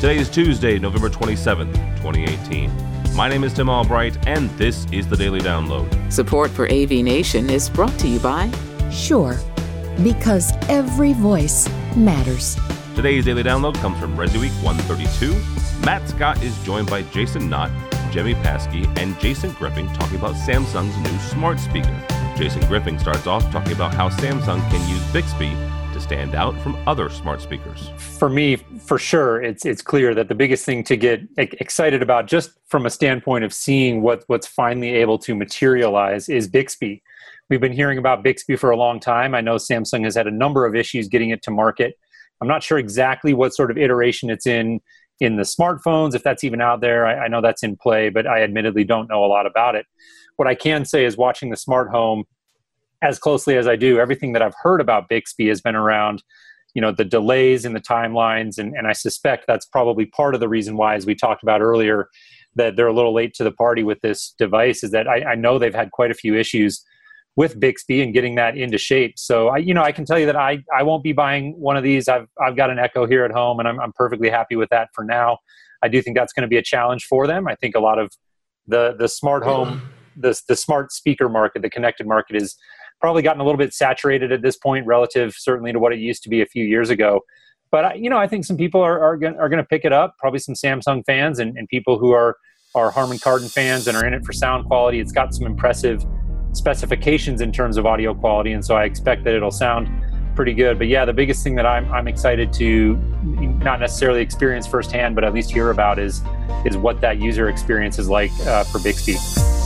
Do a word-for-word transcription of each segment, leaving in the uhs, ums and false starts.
Today is Tuesday, November twenty-seventh, twenty eighteen. My name is Tim Albright, and this is the Daily Download. Support for A V Nation is brought to you by Sure, because every voice matters. Today's Daily Download comes from ResiWeek one thirty-two. Matt Scott is joined by Jason Knott, Jemmy Paskey, and Jason Griffin talking about Samsung's new smart speaker. Jason Griffin starts off talking about how Samsung can use Bixby to stand out from other smart speakers. For me, for sure, it's it's clear that the biggest thing to get excited about, just from a standpoint of seeing what what's finally able to materialize, is Bixby. We've been hearing about Bixby for a long time. I know Samsung has had a number of issues getting it to market. I'm not sure exactly what sort of iteration it's in in the smartphones, if that's even out there. I, I know that's in play, but I admittedly don't know a lot about it. What I can say is, watching the smart home as closely as I do, everything that I've heard about Bixby has been around, you know, the delays in the timelines. And, and I suspect that's probably part of the reason why, as we talked about earlier, that they're a little late to the party with this device, is that I, I know they've had quite a few issues with Bixby and getting that into shape. So, I, you know, I can tell you that I, I won't be buying one of these. I've I've got an Echo here at home, and I'm I'm perfectly happy with that for now. I do think that's going to be a challenge for them. I think a lot of the the smart home, the the smart speaker market, the connected market, is probably gotten a little bit saturated at this point, relative certainly to what it used to be a few years ago. But, you know, I think some people are are going are going to pick it up. Probably some Samsung fans and, and people who are are Harman Kardon fans and are in it for sound quality. It's got some impressive specifications in terms of audio quality, and so I expect that it'll sound pretty good. But yeah, the biggest thing that I'm I'm excited to not necessarily experience firsthand, but at least hear about, is is what that user experience is like uh, for Bixby.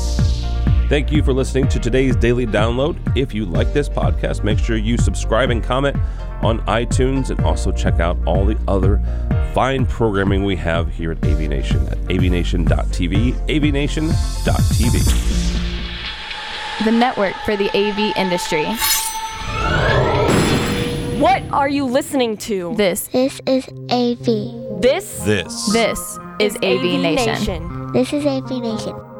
Thank you for listening to today's Daily Download. If you like this podcast, make sure you subscribe and comment on iTunes, and also check out all the other fine programming we have here at A V Nation at A V nation dot T V, A V nation dot T V. The network for the A V industry. What are you listening to? This. This is A V. This? This. This is A V Nation. This is A V Nation.